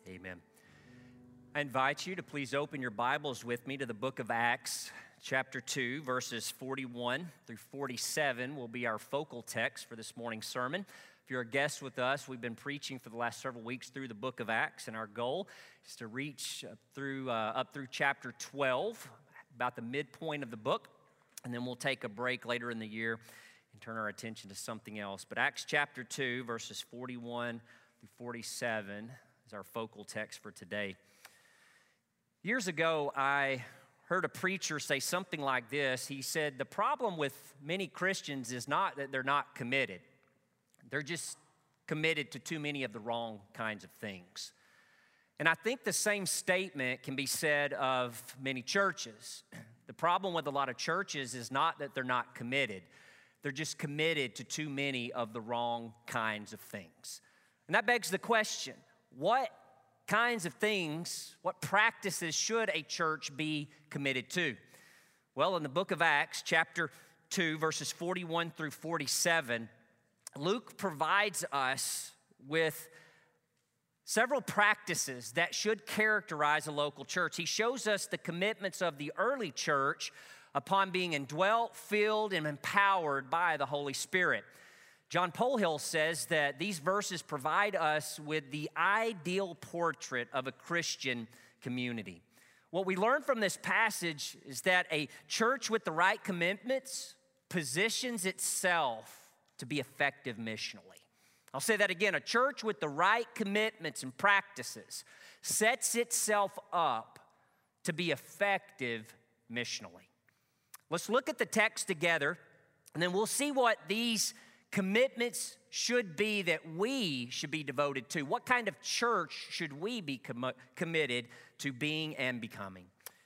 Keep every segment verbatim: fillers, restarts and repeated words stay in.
Amen. I invite you to please open your Bibles with me to the book of Acts, chapter two, verses forty-one through forty-seven will be our focal text for this morning's sermon. If you're a guest with us, we've been preaching for the last several weeks through the book of Acts, and our goal is to reach up through, uh, up through chapter twelve, about the midpoint of the book, and then we'll take a break later in the year and turn our attention to something else. But Acts chapter two, verses forty-one through forty-seven is our focal text for today. Years ago, I heard a preacher say something like this. He said, the problem with many Christians is not that they're not committed. They're just committed to too many of the wrong kinds of things. And I think the same statement can be said of many churches. The problem with a lot of churches is not that they're not committed. They're just committed to too many of the wrong kinds of things. And that begs the question, what kinds of things, what practices should a church be committed to? Well, in the book of Acts, chapter two, verses forty-one through forty-seven, Luke provides us with several practices that should characterize a local church. He shows us the commitments of the early church upon being indwelt, filled, and empowered by the Holy Spirit. John Polhill says that these verses provide us with the ideal portrait of a Christian community. What we learn from this passage is that a church with the right commitments positions itself to be effective missionally. I'll say that again. A church with the right commitments and practices sets itself up to be effective missionally. Let's look at the text together, and then we'll see what these commitments should be that we should be devoted to. What kind of church should we be com- committed to being and becoming?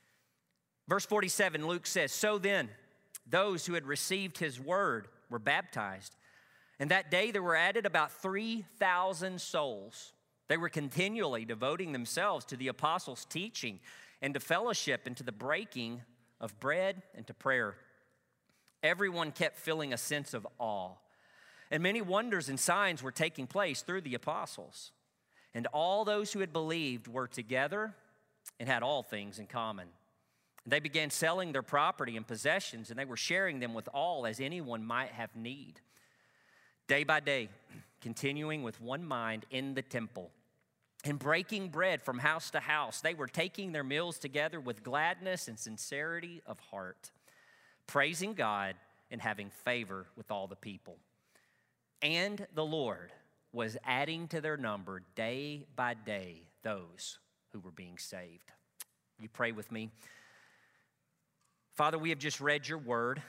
Verse forty-seven, Luke says, "So then, those who had received his word were baptized. And that day there were added about three thousand souls. They were continually devoting themselves to the apostles' teaching and to fellowship and to the breaking of bread and to prayer. Everyone kept feeling a sense of awe. And many wonders and signs were taking place through the apostles. And all those who had believed were together and had all things in common. And they began selling their property and possessions, and they were sharing them with all as anyone might have need. Day by day, continuing with one mind in the temple, and breaking bread from house to house, they were taking their meals together with gladness and sincerity of heart, praising God and having favor with all the people. And the Lord was adding to their number day by day those who were being saved." You pray with me. Father, we have just read your word.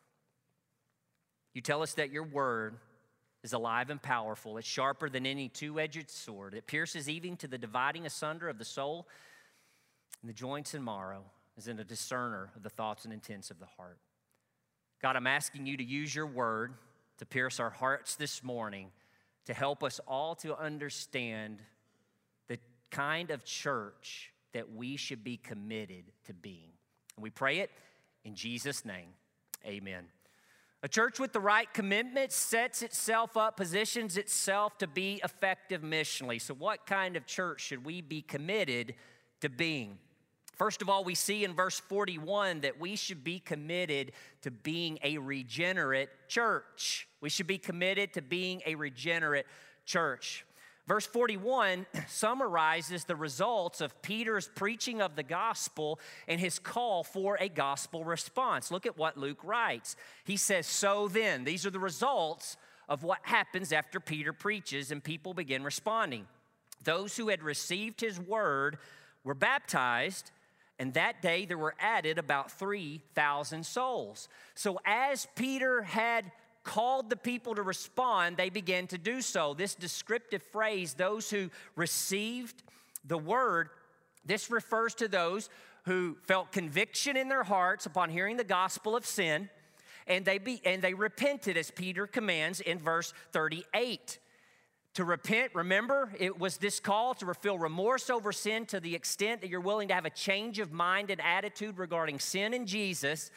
You tell us that your word is alive and powerful. It's sharper than any two-edged sword. It pierces even to the dividing asunder of the soul and the joints and marrow, as in a discerner of the thoughts and intents of the heart. God, I'm asking you to use your word to pierce our hearts this morning, to help us all to understand the kind of church that we should be committed to being. And we pray it in Jesus' name, amen. A church with the right commitment sets itself up, positions itself to be effective missionally. So what kind of church should we be committed to being? First of all, we see in verse forty-one that we should be committed to being a regenerate church. We should be committed to being a regenerate church. Verse forty-one summarizes the results of Peter's preaching of the gospel and his call for a gospel response. Look at what Luke writes. He says, "So then," these are the results of what happens after Peter preaches and people begin responding. "Those who had received his word were baptized, and that day there were added about three thousand souls." So as Peter had called the people to respond, they began to do so. This descriptive phrase, those who received the word, this refers to those who felt conviction in their hearts upon hearing the gospel of sin, and they be, and they repented, as Peter commands in verse thirty-eight. To repent, remember, it was this call to feel remorse over sin to the extent that you're willing to have a change of mind and attitude regarding sin and Jesus,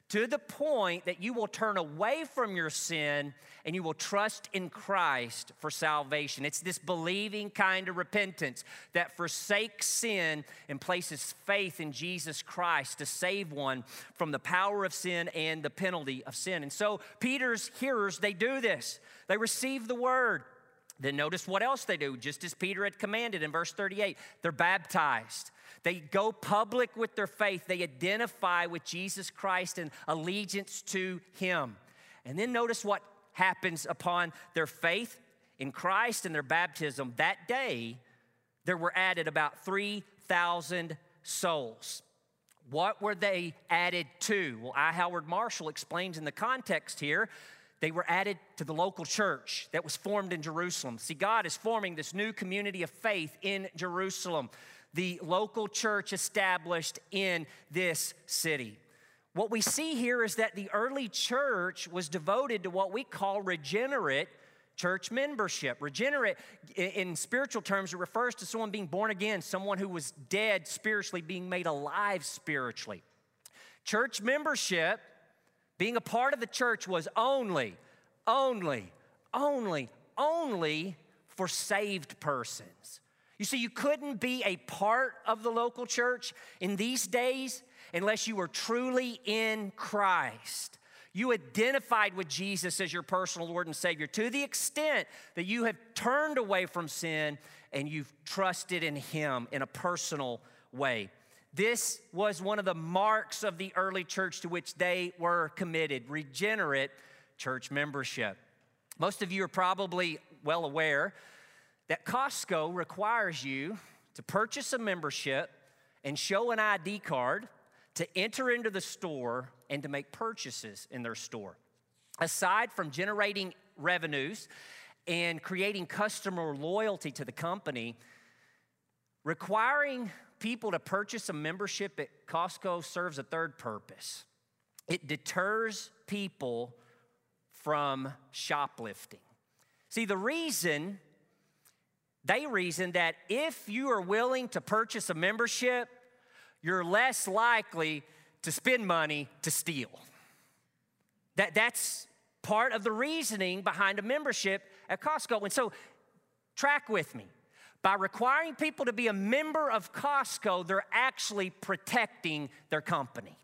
to the point that you will turn away from your sin and you will trust in Christ for salvation. It's this believing kind of repentance that forsakes sin and places faith in Jesus Christ to save one from the power of sin and the penalty of sin. And so Peter's hearers, they do this. They receive the word. Then notice what else they do, just as Peter had commanded in verse thirty-eight. They're baptized. They go public with their faith. They identify with Jesus Christ and allegiance to him. And then notice what happens upon their faith in Christ and their baptism. That day, there were added about three thousand souls. What were they added to? Well, I. Howard Marshall explains in the context here, they were added to the local church that was formed in Jerusalem. See, God is forming this new community of faith in Jerusalem, the local church established in this city. What we see here is that the early church was devoted to what we call regenerate church membership. Regenerate, in spiritual terms, it refers to someone being born again, someone who was dead spiritually being made alive spiritually. Church membership, being a part of the church, was only, only, only, only for saved persons. You see, you couldn't be a part of the local church in these days unless you were truly in Christ. You identified with Jesus as your personal Lord and Savior to the extent that you have turned away from sin and you've trusted in him in a personal way. This was one of the marks of the early church to which they were committed, regenerate church membership. Most of you are probably well aware that Costco requires you to purchase a membership and show an I D card to enter into the store and to make purchases in their store. Aside from generating revenues and creating customer loyalty to the company, requiring people to purchase a membership at Costco serves a third purpose. It deters people from shoplifting. See, the reason, they reason that if you are willing to purchase a membership, you're less likely to spend money to steal. That, that's part of the reasoning behind a membership at Costco. And so, track with me. By requiring people to be a member of Costco, they're actually protecting their company.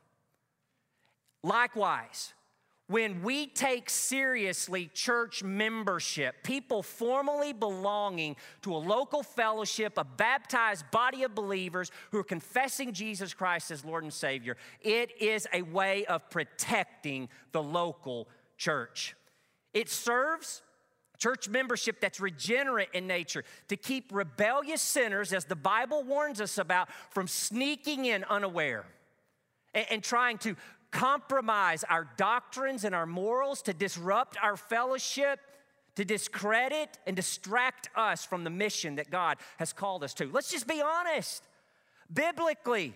Likewise, when we take seriously church membership, people formally belonging to a local fellowship, a baptized body of believers who are confessing Jesus Christ as Lord and Savior, it is a way of protecting the local church. It serves church membership that's regenerate in nature to keep rebellious sinners, as the Bible warns us about, from sneaking in unaware and, and trying to compromise our doctrines and our morals, to disrupt our fellowship, to discredit and distract us from the mission that God has called us to. Let's just be honest. Biblically,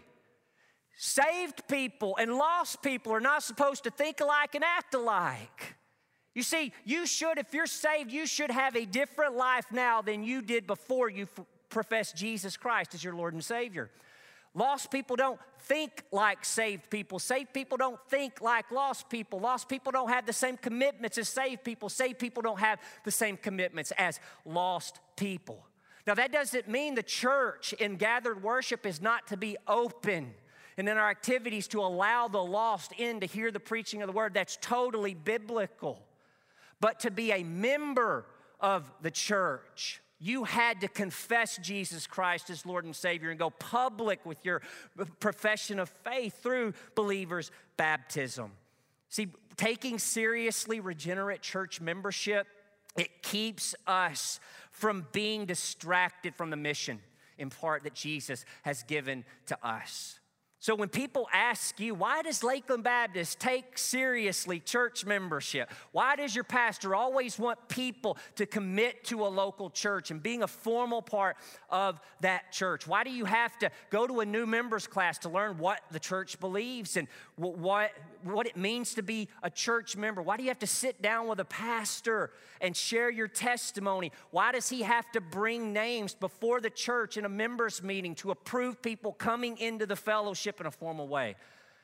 saved people and lost people are not supposed to think alike and act alike. You see, you should, if you're saved, you should have a different life now than you did before you f- professed Jesus Christ as your Lord and Savior. Lost people don't think like saved people. Saved people don't think like lost people. Lost people don't have the same commitments as saved people. Saved people don't have the same commitments as lost people. Now, that doesn't mean the church in gathered worship is not to be open and in our activities to allow the lost in to hear the preaching of the word. That's totally biblical. But to be a member of the church, you had to confess Jesus Christ as Lord and Savior and go public with your profession of faith through believers' baptism. See, taking seriously regenerate church membership, it keeps us from being distracted from the mission, in part, that Jesus has given to us. So when people ask you, why does Lakeland Baptist take seriously church membership? Why does your pastor always want people to commit to a local church and being a formal part of that church? Why do you have to go to a new members class to learn what the church believes and what, what it means to be a church member? Why do you have to sit down with a pastor and share your testimony? Why does he have to bring names before the church in a members meeting to approve people coming into the fellowship in a formal way?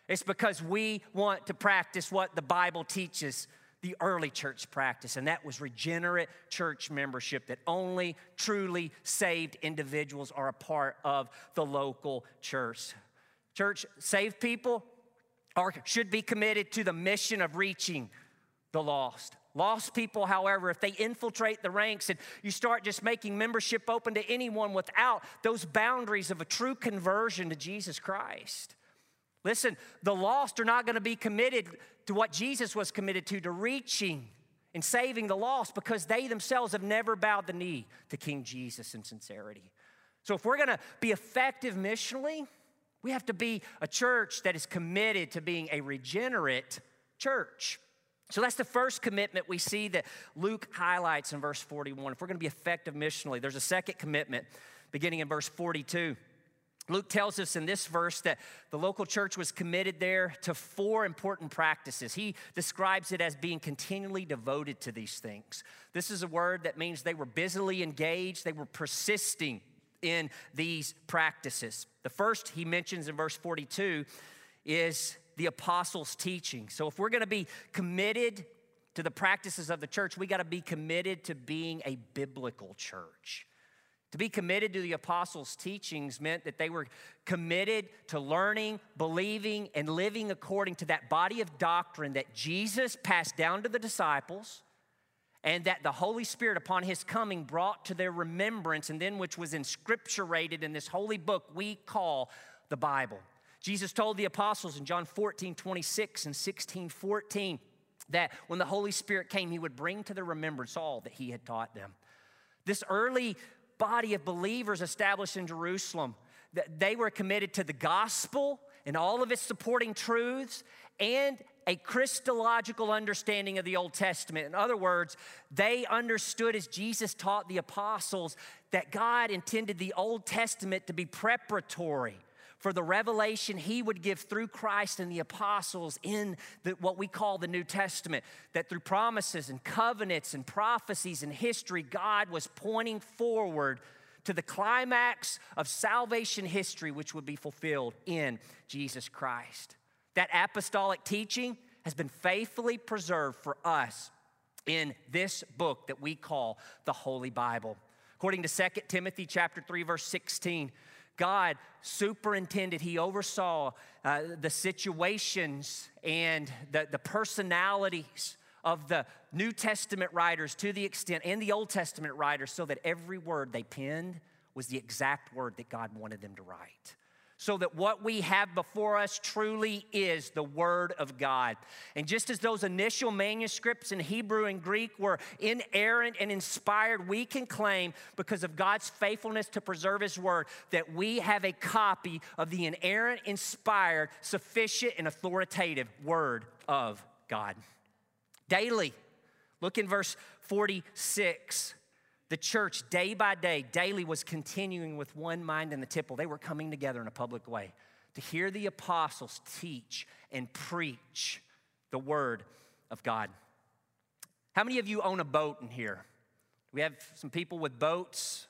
It's because we want to practice what the Bible teaches the early church practice, and that was regenerate church membership, that only truly saved individuals are a part of the local church. Church, saved people are, should be committed to the mission of reaching the lost. Lost people, however, if they infiltrate the ranks and you start just making membership open to anyone without those boundaries of a true conversion to Jesus Christ. Listen, the lost are not going to be committed to what Jesus was committed to, to reaching and saving the lost, because they themselves have never bowed the knee to King Jesus in sincerity. So if we're going to be effective missionally, we have to be a church that is committed to being a regenerate church. So that's the first commitment we see that Luke highlights in verse forty-one. If we're going to be effective missionally, there's a second commitment beginning in verse forty-two. Luke tells us in this verse that the local church was committed there to four important practices. He describes it as being continually devoted to these things. This is a word that means they were busily engaged, they were persisting in these practices. The first he mentions in verse forty-two is the apostles' teaching. So if we're going to be committed to the practices of the church, we got to be committed to being a biblical church. To be committed to the apostles' teachings meant that they were committed to learning, believing, and living according to that body of doctrine that Jesus passed down to the disciples, and that the Holy Spirit upon his coming brought to their remembrance, and then which was inscripturated in this holy book we call the Bible. Jesus told the apostles in John fourteen twenty-six and sixteen fourteen that when the Holy Spirit came, he would bring to their remembrance all that he had taught them. This early body of believers established in Jerusalem, that they were committed to the gospel and all of its supporting truths and a Christological understanding of the Old Testament. In other words, they understood, as Jesus taught the apostles, that God intended the Old Testament to be preparatory for the revelation he would give through Christ and the apostles in the, what we call the New Testament. That through promises and covenants and prophecies and history, God was pointing forward to the climax of salvation history, which would be fulfilled in Jesus Christ. That apostolic teaching has been faithfully preserved for us in this book that we call the Holy Bible. According to Second Timothy chapter three, verse sixteen, God superintended, he oversaw uh, the situations and the, the personalities of the New Testament writers to the extent, and the Old Testament writers, so that every word they penned was the exact word that God wanted them to write. So that what we have before us truly is the Word of God. And just as those initial manuscripts in Hebrew and Greek were inerrant and inspired, we can claim, because of God's faithfulness to preserve His Word, that we have a copy of the inerrant, inspired, sufficient, and authoritative Word of God. Daily, look in verse forty-six. The church, day by day, daily was continuing with one mind in the temple. They were coming together in a public way to hear the apostles teach and preach the word of God. How many of you own a boat in here? We have some people with boats.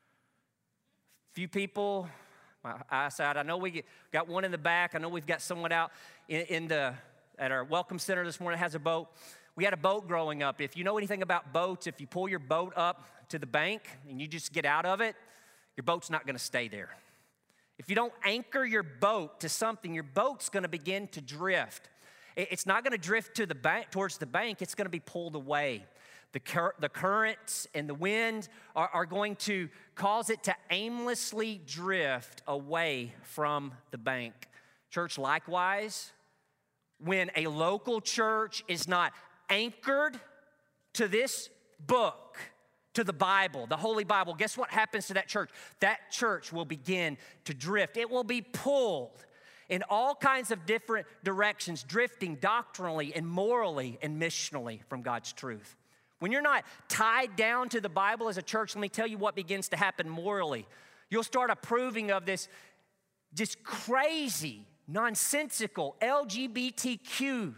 A few people. My eyesight. I know we got one in the back. I know we've got someone out in, in the at our welcome center this morning that has a boat. We had a boat growing up. If you know anything about boats, if you pull your boat up to the bank and you just get out of it, your boat's not going to stay there. If you don't anchor your boat to something, your boat's going to begin to drift. It's not going to drift to the bank, towards the bank. It's going to be pulled away. The, cur- the currents and the wind are, are going to cause it to aimlessly drift away from the bank. Church, likewise, when a local church is not anchored to this book, to the Bible, the Holy Bible, guess what happens to that church? That church will begin to drift. It will be pulled in all kinds of different directions, drifting doctrinally and morally and missionally from God's truth. When you're not tied down to the Bible as a church, let me tell you what begins to happen morally. You'll start approving of this just crazy, nonsensical L G B T Q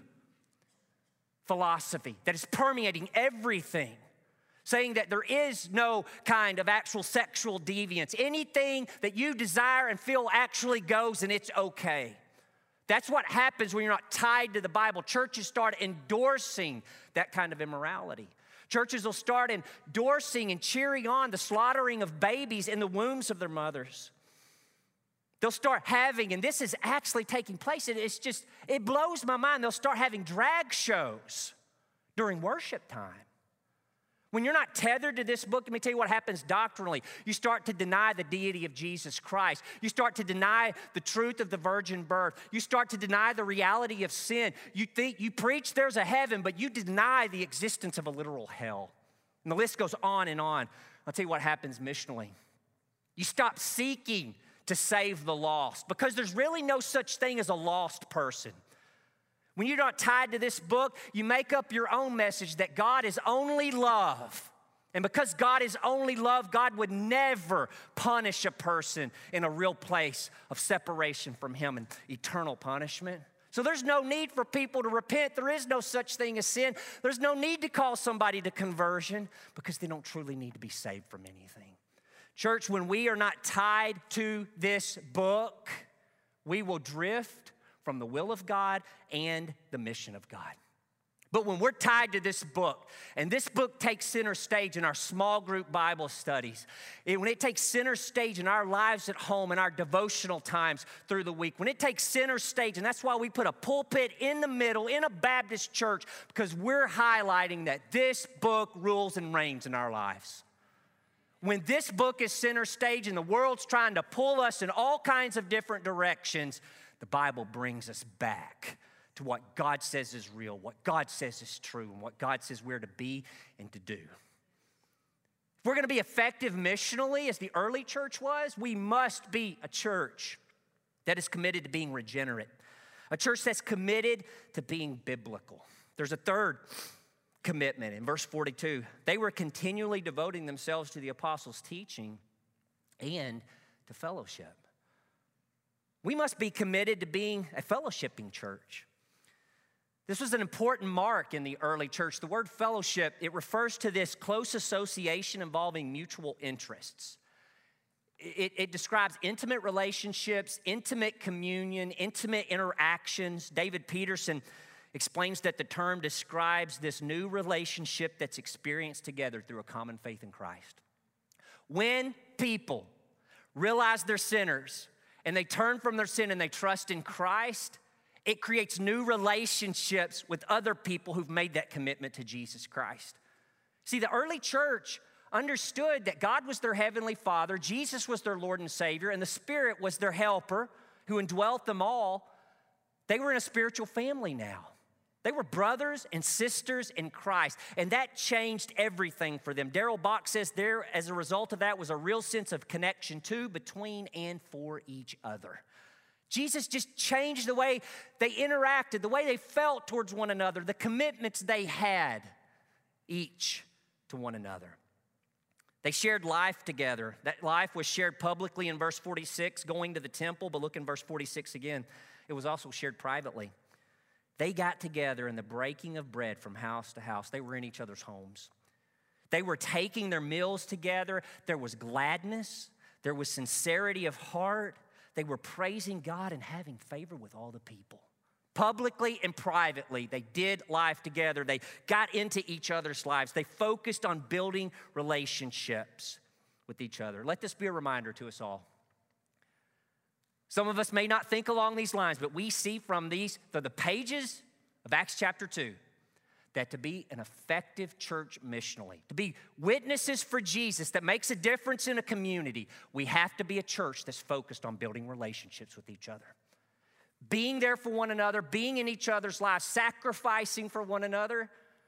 philosophy that is permeating everything, saying that there is no kind of actual sexual deviance. Anything that you desire and feel actually goes, and it's okay. That's what happens when you're not tied to the Bible. Churches start endorsing that kind of immorality. Churches will start endorsing and cheering on the slaughtering of babies in the wombs of their mothers. They'll start having, and this is actually taking place, it's just, it blows my mind. They'll start having drag shows during worship time. When you're not tethered to this book, let me tell you what happens doctrinally. You start to deny the deity of Jesus Christ. You start to deny the truth of the virgin birth. You start to deny the reality of sin. You think, you preach there's a heaven, but you deny the existence of a literal hell. And the list goes on and on. I'll tell you what happens missionally. You stop seeking to save the lost because there's really no such thing as a lost person. When you're not tied to this book, you make up your own message that God is only love. And because God is only love, God would never punish a person in a real place of separation from Him and eternal punishment. So there's no need for people to repent. There is no such thing as sin. There's no need to call somebody to conversion because they don't truly need to be saved from anything. Church, when we are not tied to this book, we will drift from the will of God and the mission of God. But when we're tied to this book, and this book takes center stage in our small group Bible studies, it, when it takes center stage in our lives at home, in our devotional times through the week, when it takes center stage, and that's why we put a pulpit in the middle in a Baptist church, because we're highlighting that this book rules and reigns in our lives. When this book is center stage and the world's trying to pull us in all kinds of different directions, the Bible brings us back to what God says is real, what God says is true, and what God says we're to be and to do. If we're going to be effective missionally, as the early church was, we must be a church that is committed to being regenerate, a church that's committed to being biblical. There's a third commitment in verse forty-two. They were continually devoting themselves to the apostles' teaching and to fellowship. We must be committed to being a fellowshipping church. This was an important mark in the early church. The word fellowship, it refers to this close association involving mutual interests. It, it describes intimate relationships, intimate communion, intimate interactions. David Peterson explains that the term describes this new relationship that's experienced together through a common faith in Christ. When people realize they're sinners, and they turn from their sin and they trust in Christ, it creates new relationships with other people who've made that commitment to Jesus Christ. See, the early church understood that God was their heavenly Father, Jesus was their Lord and Savior, and the Spirit was their helper who indwelt them all. They were in a spiritual family now. They were brothers and sisters in Christ, and that changed everything for them. Darrell Bock says there, as a result of that, was a real sense of connection to, between, and for each other. Jesus just changed the way they interacted, the way they felt towards one another, the commitments they had each to one another. They shared life together. That life was shared publicly in verse forty-six, going to the temple, but look in verse forty-six again. It was also shared privately. They got together in the breaking of bread from house to house. They were in each other's homes. They were taking their meals together. There was gladness. There was sincerity of heart. They were praising God and having favor with all the people. Publicly and privately, they did life together. They got into each other's lives. They focused on building relationships with each other. Let this be a reminder to us all. Some of us may not think along these lines, but we see from these, from the pages of Acts chapter two, that to be an effective church missionally, to be witnesses for Jesus that makes a difference in a community, we have to be a church that's focused on building relationships with each other. Being there for one another, being in each other's lives, sacrificing for one another.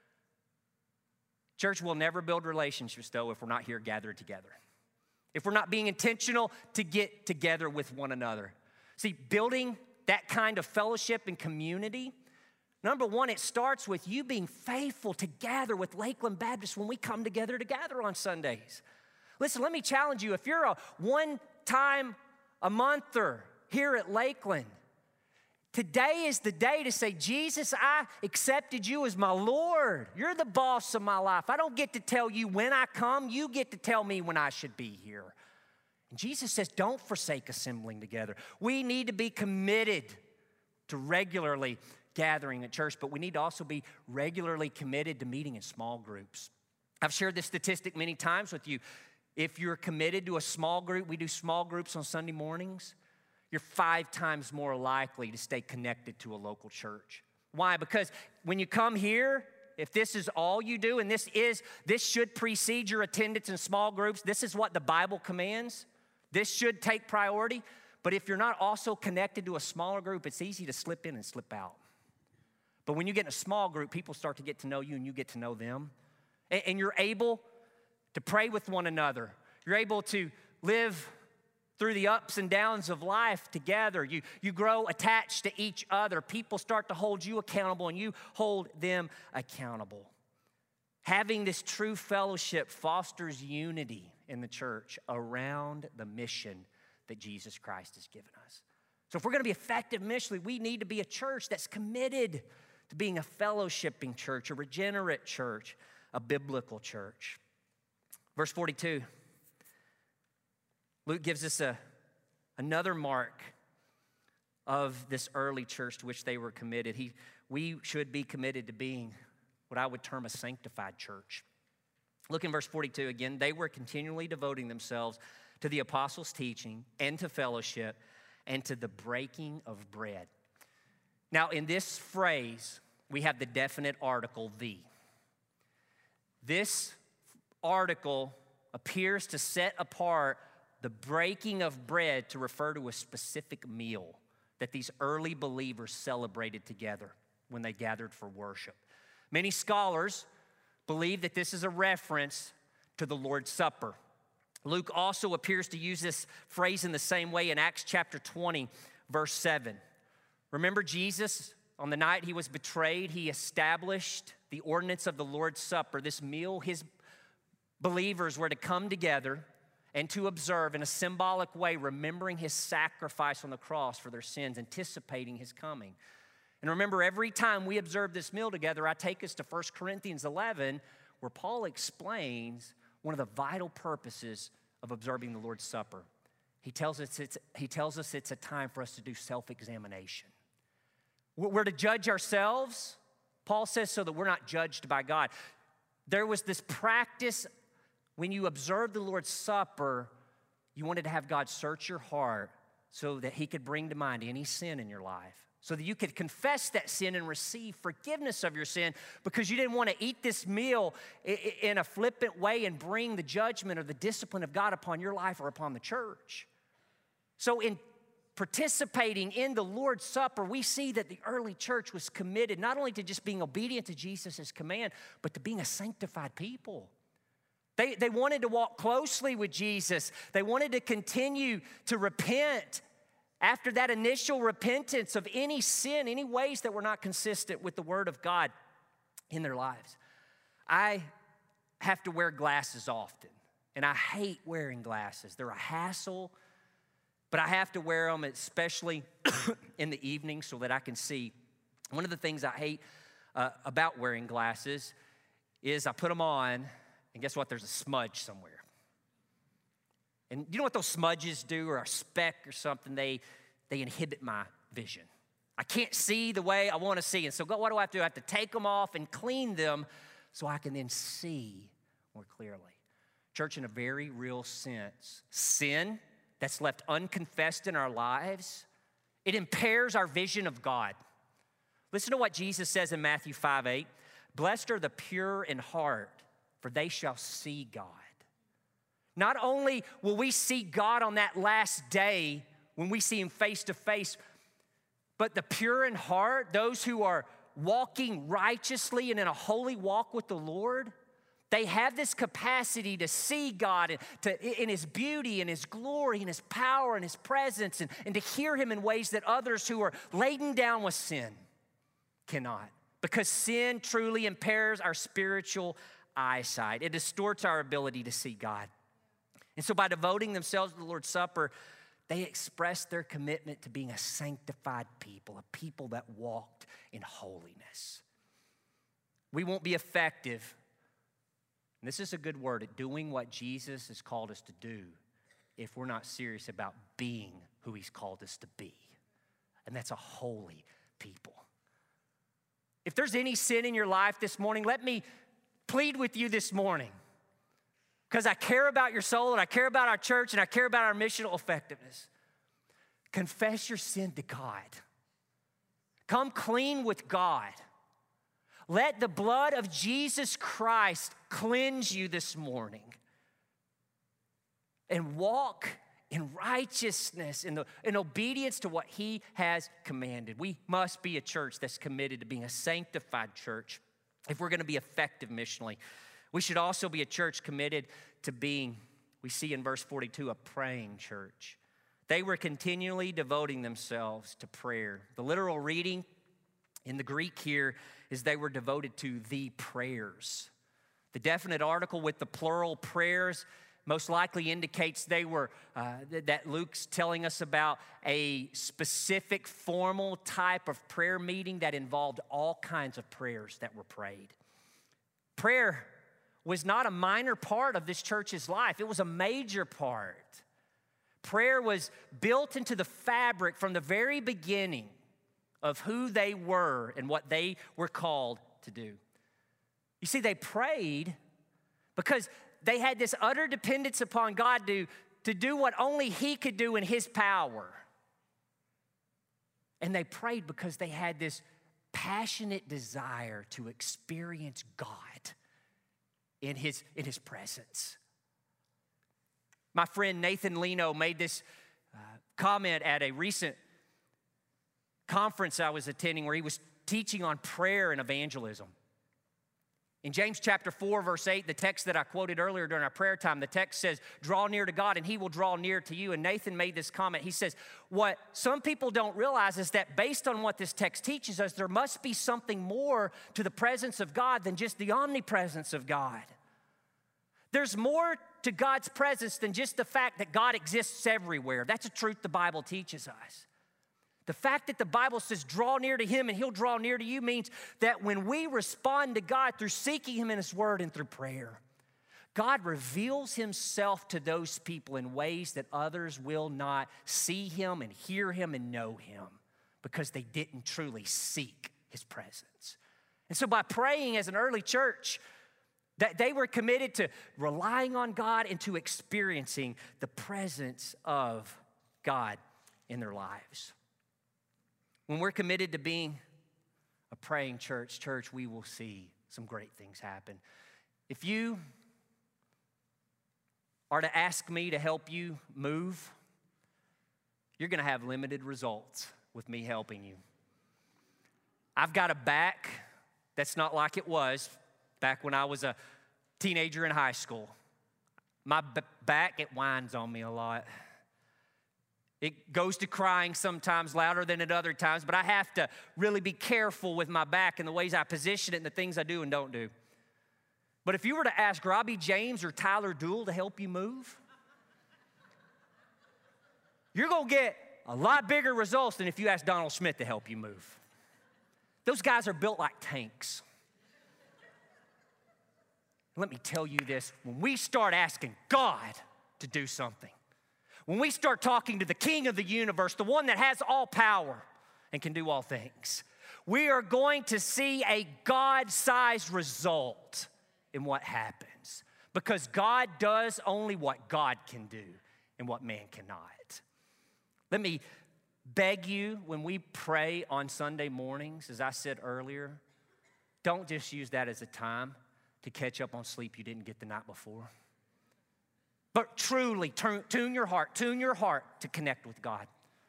Church will never build relationships, though, if we're not here gathered together. If we're not being intentional to get together with one another. See, building that kind of fellowship and community, number one, it starts with you being faithful to gather with Lakeland Baptist when we come together to gather on Sundays. Listen, let me challenge you. If you're a one time a monther here at Lakeland, today is the day to say, Jesus, I accepted you as my Lord. You're the boss of my life. I don't get to tell you when I come. You get to tell me when I should be here. And Jesus says, don't forsake assembling together. We need to be committed to regularly gathering at church, but we need to also be regularly committed to meeting in small groups. I've shared this statistic many times with you. If you're committed to a small group, we do small groups on Sunday mornings, you're five times more likely to stay connected to a local church. Why? Because when you come here, if this is all you do, and this is, this should precede your attendance in small groups, this is what the Bible commands. This should take priority. But if you're not also connected to a smaller group, it's easy to slip in and slip out. But when you get in a small group, people start to get to know you and you get to know them. And, and you're able to pray with one another. You're able to live through the ups and downs of life together. You, you grow attached to each other. People start to hold you accountable and you hold them accountable. Having this true fellowship fosters unity in the church around the mission that Jesus Christ has given us. So if we're going to be effective missionally, we need to be a church that's committed to being a fellowshipping church, a regenerate church, a biblical church. Verse forty-two, Luke gives us a, another mark of this early church to which they were committed. He, we should be committed to being what I would term a sanctified church. Look in verse forty-two again. They were continually devoting themselves to the apostles' teaching and to fellowship and to the breaking of bread. Now, in this phrase, we have the definite article, the. This article appears to set apart the breaking of bread to refer to a specific meal that these early believers celebrated together when they gathered for worship. Many scholars believe that this is a reference to the Lord's Supper. Luke also appears to use this phrase in the same way in Acts chapter twenty, verse seven. Remember Jesus, on the night he was betrayed, he established the ordinance of the Lord's Supper, this meal his believers were to come together and to observe in a symbolic way, remembering his sacrifice on the cross for their sins, anticipating his coming. And remember, every time we observe this meal together, I take us to First Corinthians eleven, where Paul explains one of the vital purposes of observing the Lord's Supper. He tells us it's, he tells us it's a time for us to do self-examination. We're to judge ourselves, Paul says, so that we're not judged by God. There was this practice when you observed the Lord's Supper, you wanted to have God search your heart so that he could bring to mind any sin in your life, so that you could confess that sin and receive forgiveness of your sin, because you didn't want to eat this meal in a flippant way and bring the judgment or the discipline of God upon your life or upon the church. So in participating in the Lord's Supper, we see that the early church was committed not only to just being obedient to Jesus' command, but to being a sanctified people. They, they wanted to walk closely with Jesus. They wanted to continue to repent after that initial repentance of any sin, any ways that were not consistent with the Word of God in their lives. I have to wear glasses often, and I hate wearing glasses. They're a hassle. But I have to wear them, especially in the evening, so that I can see. One of the things I hate uh, about wearing glasses is I put them on, and guess what? There's a smudge somewhere. And you know what those smudges do, or a speck or something? They, they inhibit my vision. I can't see the way I want to see. And so what do I have to do? I have to take them off and clean them so I can then see more clearly. Church, in a very real sense, sin that's left unconfessed in our lives, it impairs our vision of God. Listen to what Jesus says in Matthew five eight. Blessed are the pure in heart, for they shall see God. Not only will we see God on that last day when we see him face to face, but the pure in heart, those who are walking righteously and in a holy walk with the Lord, they have this capacity to see God and to, in his beauty and his glory and his power and his presence, and, and to hear him in ways that others who are laden down with sin cannot. Because sin truly impairs our spiritual eyesight. It distorts our ability to see God. And so by devoting themselves to the Lord's Supper, they expressed their commitment to being a sanctified people, a people that walked in holiness. We won't be effective, and this is a good word, at doing what Jesus has called us to do if we're not serious about being who he's called us to be. And that's a holy, people. If there's any sin in your life this morning, let me plead with you this morning, because I care about your soul and I care about our church and I care about our missional effectiveness. Confess your sin to God. Come clean with God. Let the blood of Jesus Christ cleanse you this morning. And walk in righteousness, in, the, in obedience to what he has commanded. We must be a church that's committed to being a sanctified church if we're going to be effective missionally. We should also be a church committed to being, we see in verse forty-two, a praying church. They were continually devoting themselves to prayer. The literal reading in the Greek here is they were devoted to the prayers. The definite article with the plural prayers most likely indicates they were, uh, that Luke's telling us about a specific formal type of prayer meeting that involved all kinds of prayers that were prayed. Prayer was not a minor part of this church's life. It was a major part. Prayer was built into the fabric from the very beginning of who they were and what they were called to do. You see, they prayed because they had this utter dependence upon God to, to do what only he could do in his power. And they prayed because they had this passionate desire to experience God in his, in his presence. My friend Nathan Leno made this uh, comment at a recent conference I was attending where he was teaching on prayer and evangelism. In James chapter four, verse eight, the text that I quoted earlier during our prayer time, the text says, draw near to God and he will draw near to you. And Nathan made this comment. He says, what some people don't realize is that based on what this text teaches us, there must be something more to the presence of God than just the omnipresence of God. There's more to God's presence than just the fact that God exists everywhere. That's a truth the Bible teaches us. The fact that the Bible says draw near to him and he'll draw near to you means that when we respond to God through seeking him in his word and through prayer, God reveals himself to those people in ways that others will not see him and hear him and know him because they didn't truly seek his presence. And so by praying as an early church, that they were committed to relying on God and to experiencing the presence of God in their lives. When we're committed to being a praying church, church, we will see some great things happen. If you are to ask me to help you move, you're going to have limited results with me helping you. I've got a back that's not like it was back when I was a teenager in high school. My b- back, it whines on me a lot. It goes to crying sometimes louder than at other times, but I have to really be careful with my back and the ways I position it and the things I do and don't do. But if you were to ask Robbie James or Tyler Doole to help you move, you're going to get a lot bigger results than if you ask Donald Smith to help you move. Those guys are built like tanks. Let me tell you this, when we start asking God to do something, when we start talking to the King of the universe, the one that has all power and can do all things, we are going to see a God-sized result in what happens because God does only what God can do and what man cannot. Let me beg you, when we pray on Sunday mornings, as I said earlier, don't just use that as a time to catch up on sleep you didn't get the night before. But truly, turn, tune your heart, tune your heart to connect with God.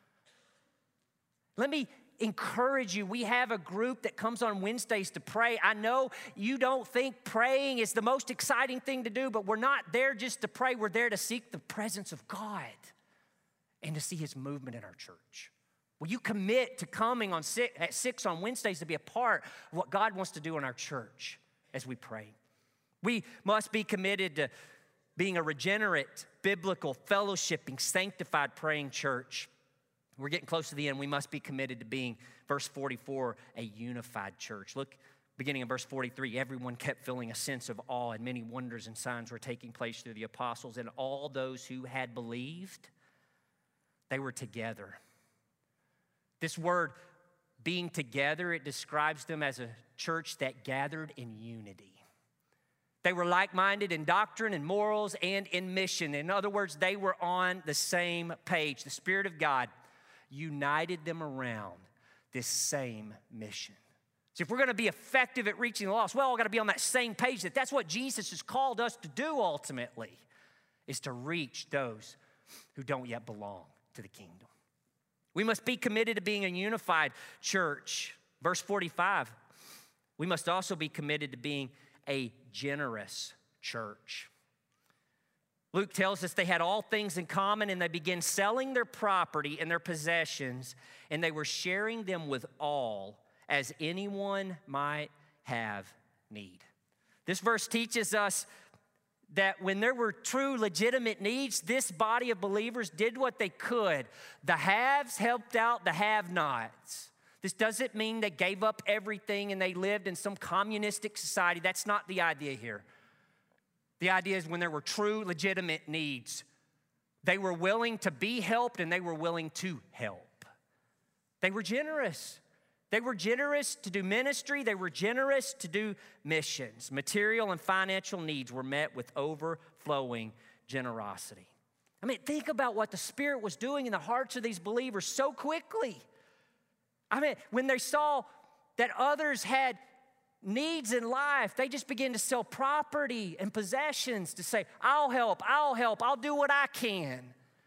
Let me encourage you. We have a group that comes on Wednesdays to pray. I know you don't think praying is the most exciting thing to do, but we're not there just to pray. We're there to seek the presence of God and to see his movement in our church. Will you commit to coming on six, at six on Wednesdays to be a part of what God wants to do in our church as we pray? We must be committed to being a regenerate, biblical, fellowshipping, sanctified, praying church. We're getting close to the end. We must be committed to being, verse forty-four, a unified church. Look, beginning in verse forty-three, everyone kept feeling a sense of awe, and many wonders and signs were taking place through the apostles, and all those who had believed, they were together. This word being together, it describes them as a church that gathered in unity. They were like-minded in doctrine and morals and in mission. In other words, they were on the same page. The Spirit of God united them around this same mission. So if we're going to be effective at reaching the lost, well, we've got to be on that same page, that that's what Jesus has called us to do ultimately, is to reach those who don't yet belong to the kingdom. We must be committed to being a unified church. Verse forty-five, we must also be committed to being a generous church. Luke tells us they had all things in common, and they began selling their property and their possessions, and they were sharing them with all as anyone might have need. This verse teaches us that when there were true, legitimate needs, this body of believers did what they could. The haves helped out the have-nots. This doesn't mean they gave up everything and they lived in some communistic society. That's not the idea here. The idea is when there were true, legitimate needs, they were willing to be helped and they were willing to help. They were generous. They were generous to do ministry. They were generous to do missions. Material and financial needs were met with overflowing generosity. I mean, think about what the Spirit was doing in the hearts of these believers so quickly. I mean, when they saw that others had needs in life, they just began to sell property and possessions to say, I'll help, I'll help, I'll do what I can.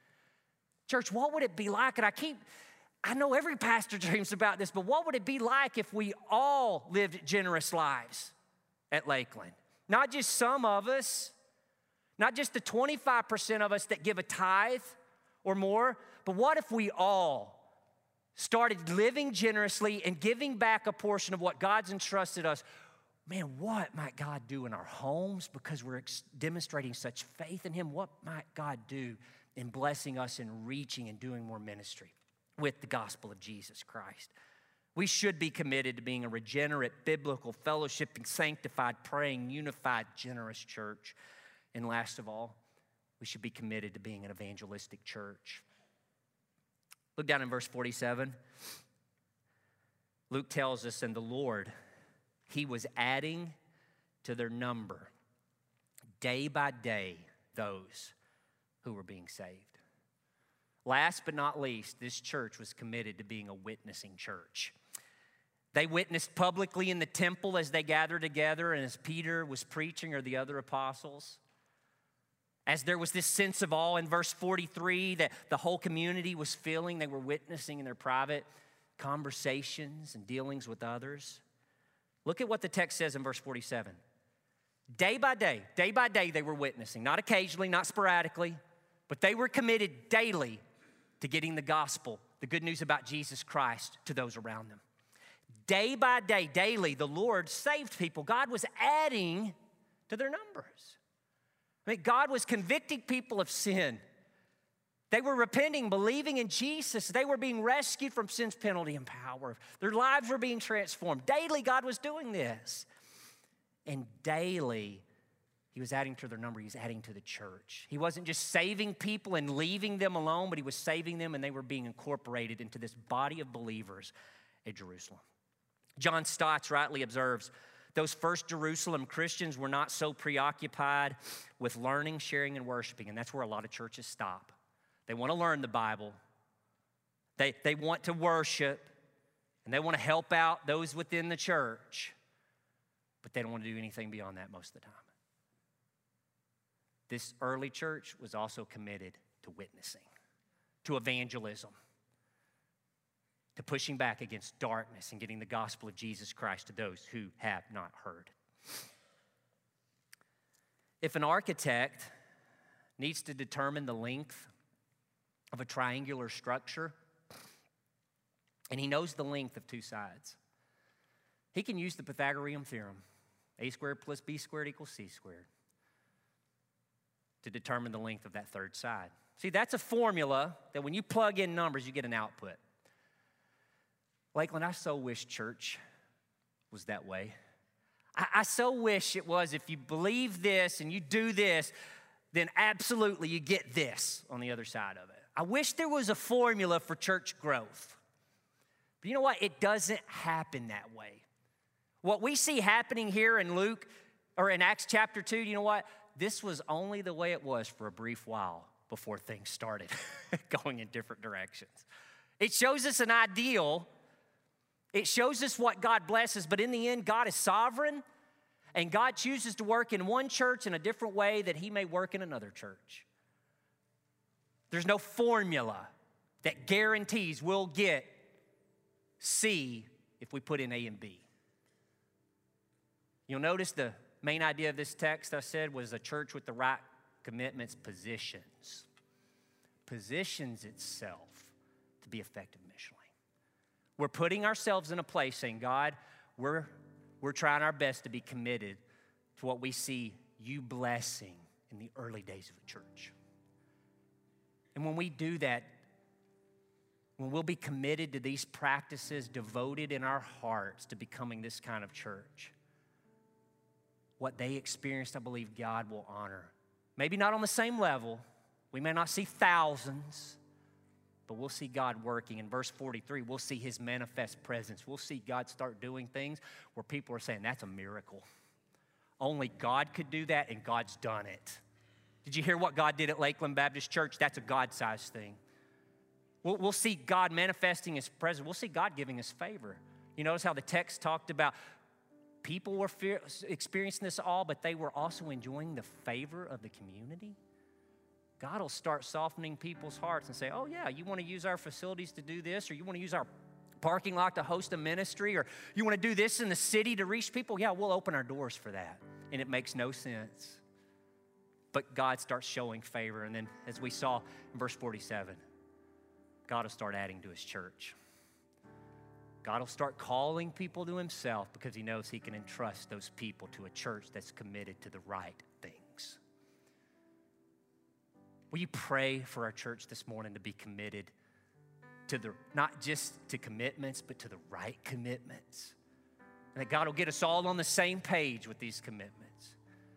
Church, what would it be like? And I keep, I know every pastor dreams about this, but what would it be like if we all lived generous lives at Lakeland? Not just some of us, not just the twenty-five percent of us that give a tithe or more, but what if we all started living generously and giving back a portion of what God's entrusted us? Man, what might God do in our homes because we're ex- demonstrating such faith in Him? What might God do in blessing us and reaching and doing more ministry with the gospel of Jesus Christ? We should be committed to being a regenerate, biblical, fellowshipping, sanctified, praying, unified, generous church. And last of all, we should be committed to being an evangelistic church. Look down in verse forty-seven. Luke tells us, and the Lord, He was adding to their number day by day those who were being saved. Last but not least, this church was committed to being a witnessing church. They witnessed publicly in the temple as they gathered together and as Peter was preaching, or the other apostles. As there was this sense of awe in verse forty-three that the whole community was feeling, they were witnessing in their private conversations and dealings with others. Look at what the text says in verse forty-seven. Day by day, day by day they were witnessing, not occasionally, not sporadically, but they were committed daily to getting the gospel, the good news about Jesus Christ, to those around them. Day by day, daily, the Lord saved people. God was adding to their numbers. I mean, God was convicting people of sin. They were repenting, believing in Jesus. They were being rescued from sin's penalty and power. Their lives were being transformed. Daily, God was doing this. And daily, He was adding to their number. He was adding to the church. He wasn't just saving people and leaving them alone, but He was saving them, and they were being incorporated into this body of believers at Jerusalem. John Stott rightly observes, those first Jerusalem Christians were not so preoccupied with learning, sharing, and worshiping. And that's where a lot of churches stop. They want to learn the Bible. They, they want to worship. And they want to help out those within the church. But they don't want to do anything beyond that most of the time. This early church was also committed to witnessing, to evangelism, to pushing back against darkness and getting the gospel of Jesus Christ to those who have not heard. If an architect needs to determine the length of a triangular structure, and he knows the length of two sides, he can use the Pythagorean theorem, a squared plus b squared equals c squared, to determine the length of that third side. See, that's a formula that when you plug in numbers, you get an output. Lakeland, I so wish church was that way. I, I so wish it was, if you believe this and you do this, then absolutely you get this on the other side of it. I wish there was a formula for church growth. But you know what? It doesn't happen that way. What we see happening here in Luke, or in Acts chapter two, you know what? This was only the way it was for a brief while before things started going in different directions. It shows us an ideal. It shows us what God blesses, but in the end, God is sovereign, and God chooses to work in one church in a different way that he may work in another church. There's no formula that guarantees we'll get C if we put in A and B. You'll notice the main idea of this text I said was a church with the right commitments positions. Positions itself to be effective missionally. We're putting ourselves in a place saying, God, we're, we're trying our best to be committed to what we see you blessing in the early days of a church. And when we do that, when we'll be committed to these practices, devoted in our hearts to becoming this kind of church, what they experienced, I believe God will honor. Maybe not on the same level. We may not see thousands, but we'll see God working. In verse forty-three, we'll see his manifest presence. We'll see God start doing things where people are saying, that's a miracle. Only God could do that, and God's done it. Did you hear what God did at Lakeland Baptist Church? That's a God-sized thing. We'll, we'll see God manifesting his presence. We'll see God giving us favor. You notice how the text talked about people were fear, experiencing this all, but they were also enjoying the favor of the community. God will start softening people's hearts and say, oh yeah, you want to use our facilities to do this, or you want to use our parking lot to host a ministry, or you want to do this in the city to reach people? Yeah, we'll open our doors for that. And it makes no sense. But God starts showing favor. And then as we saw in verse forty-seven, God will start adding to his church. God will start calling people to himself because he knows he can entrust those people to a church that's committed to the right things. Will you pray for our church this morning to be committed to the, not just to commitments, but to the right commitments? And that God will get us all on the same page with these commitments.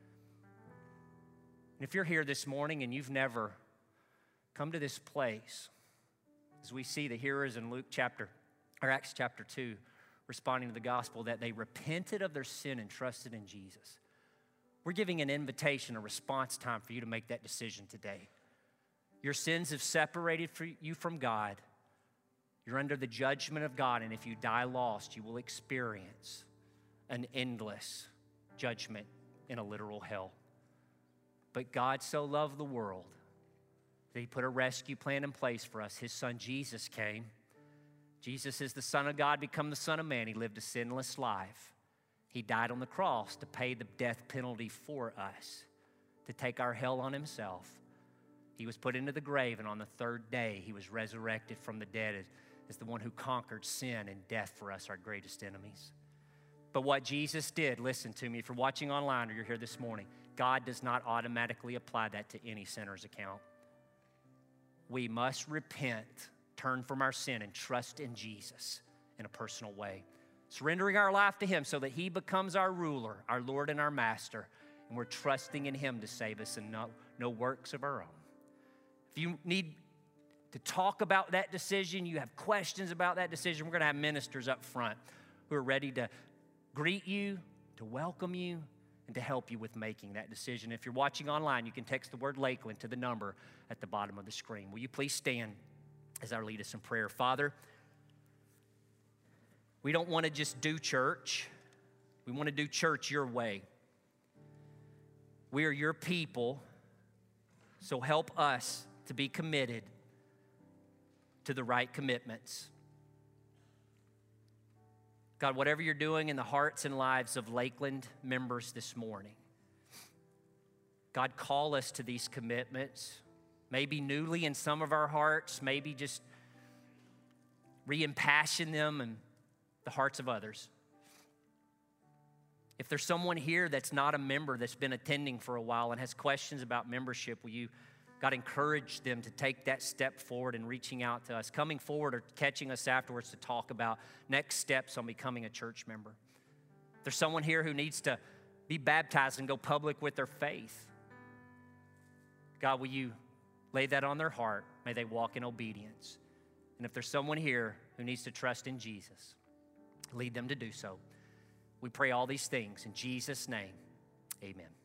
And if you're here this morning and you've never come to this place, as we see the hearers in Luke chapter, or Acts chapter two, responding to the gospel, that they repented of their sin and trusted in Jesus. We're giving an invitation, a response time for you to make that decision today. Your sins have separated you from God. You're under the judgment of God, and if you die lost, you will experience an endless judgment in a literal hell. But God so loved the world that he put a rescue plan in place for us. His son Jesus came. Jesus is the Son of God, become the Son of Man. He lived a sinless life. He died on the cross to pay the death penalty for us, to take our hell on himself. He was put into the grave, and on the third day, he was resurrected from the dead as, as the one who conquered sin and death for us, our greatest enemies. But what Jesus did, listen to me, if you're watching online or you're here this morning, God does not automatically apply that to any sinner's account. We must repent, turn from our sin, and trust in Jesus in a personal way, surrendering our life to him so that he becomes our ruler, our Lord and our master, and we're trusting in him to save us and no, no works of our own. If you need to talk about that decision, you have questions about that decision, we're going to have ministers up front who are ready to greet you, to welcome you, and to help you with making that decision. If you're watching online, you can text the word Lakeland to the number at the bottom of the screen. Will you please stand as I lead us in prayer? Father, we don't want to just do church. We want to do church your way. We are your people, so help us to be committed to the right commitments. God, whatever you're doing in the hearts and lives of Lakeland members this morning, God, call us to these commitments, maybe newly in some of our hearts, maybe just re-impassion them in the hearts of others. If there's someone here that's not a member that's been attending for a while and has questions about membership, will you, God, encourage them to take that step forward in reaching out to us, coming forward or catching us afterwards to talk about next steps on becoming a church member. If there's someone here who needs to be baptized and go public with their faith, God, will you lay that on their heart? May they walk in obedience. And if there's someone here who needs to trust in Jesus. Lead them to do so. We pray all these things in Jesus' name. Amen.